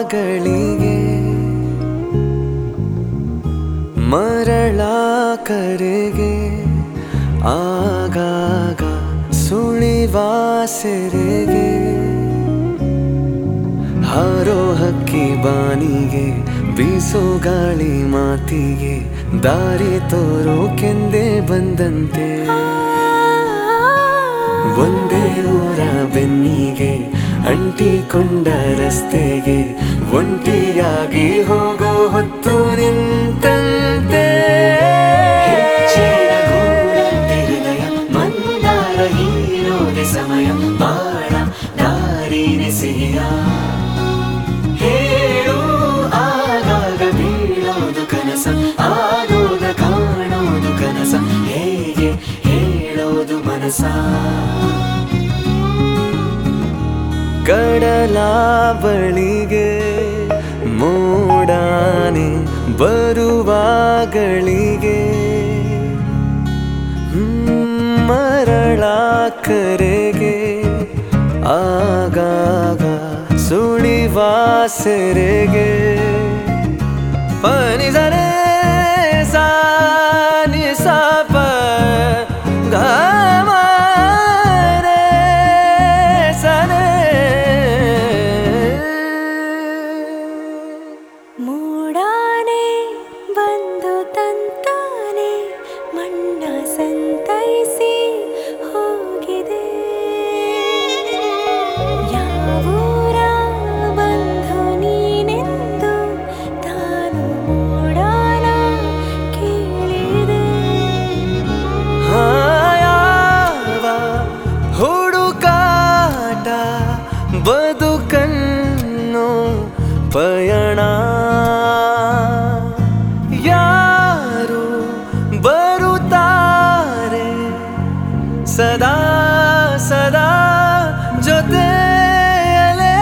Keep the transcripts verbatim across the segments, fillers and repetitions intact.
ಮರಳ ಕರೆಗೆ ಆಗಾಗ ಸುಳಿವ ಸೆರೆಗೆ ಹಾರೋ ಹಕ್ಕಿ ಬಾನಿಗೆ ಬೀಸೋ ಗಾಳಿ ಮಾತಿಗೆ ದಾರಿ ತೋರೋ ಕೆಂದೆ ಬಂದಂತೆ ಒಂದೇ ಊರ ಬೆನ್ನಿಗೆ ಅಂಟಿಕೊಂಡ ರಸ್ತೆಗೆ ಒಂಟಿಯಾಗಿ ಹೋಗೋ ಹೊತ್ತು ನಿಂತಂತೆ ಹೃದಯ ಮಂದಾರ ಹೀರೋದೆ ಸಮಯ ಬಾಳ ದಾರಿನೆ ಸಿಹಿಯ ಹೇಳು ಆಗಾಗ ಬೀಳೋದು ಕನಸ ಆಗೋದ ಕಾಣೋದು ಕನಸ ಹೇಗೆ ಹೇಳೋದು ಮನಸ ಕಡಲ ಬಳಿಗೆ ಮೋಡಾನೆ ಬರುವಾಗಳಿಗೆ ಮರಳ ಕರೆಗೆ ಆಗಾಗ ಸುಳಿವ ಸೆರೆಗೆ ಪನಿಸರೆ ಸಾನಿ ಸಾಪ ಗಾಮರೆ ಸನೆ ಮೂಡಾನೆ ಬಂದು ತಂತಾನೆ ಮಣ್ಣ ಸಂತೈಸಿ ಹೋಗಿದೆ ಯಾವೂರ ಬಂದು ನೀನೆಂದು ತಾನು ಮೂಡಾನ ಕೇಳಿದೆ ಯಾವ ಹುಡುಕಾಟ ಬದುಕನ್ನು ಪಯಣ ಯಾರು ಬರುತ್ತಾರೆ ಸದಾ ಸದಾ ಜೊತೆಯಲೇ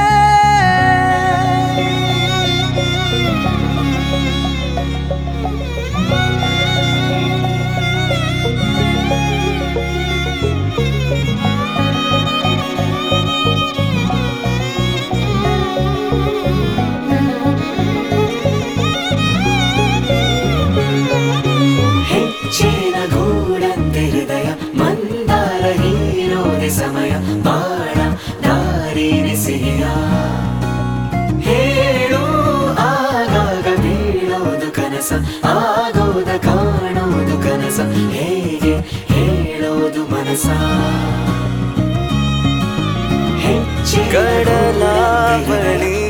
ಹೆಚ್ಚಿನ ಗೂಡಂತೆ ಹೃದಯ ಮಂದಾರ ಹೀರೋದೆ ಸಮಯ ಬಾಳ ದಾರಿನೆ ಸಿಹಿಯ ಹೇಳು ಆಗಾಗ ಬೀಳೋದು ಕನಸ ಆಗೋದ ಕಾಣೋದು ಕನಸ ಹೇಗೆ ಹೇಳೋದು ಮನಸ ಕಡಲ ಬಳಿ